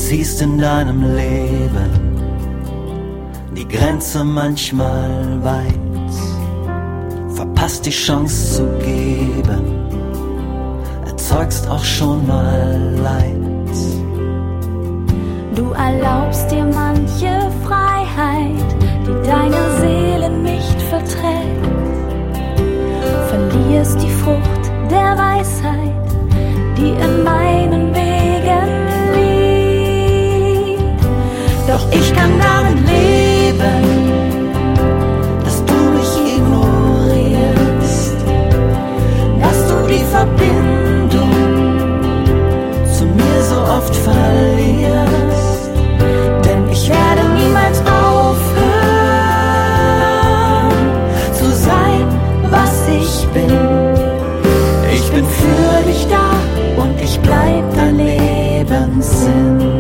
ziehst in deinem Leben die Grenze manchmal weit, verpasst die Chance zu geben, erzeugst auch schon mal Leid. Du erlaubst dir manche Freiheit, die deine Seele nicht verträgt, verlierst die Frucht der Weisheit, die in meinen Wegen liegt. Doch ich kann damit leben, dass du mich ignorierst, dass du die Verbindung zu mir so oft verlierst. Denn ich werde niemals aufhören zu sein, was ich bin. Ich bin für dich da und ich bleib dein Lebenssinn.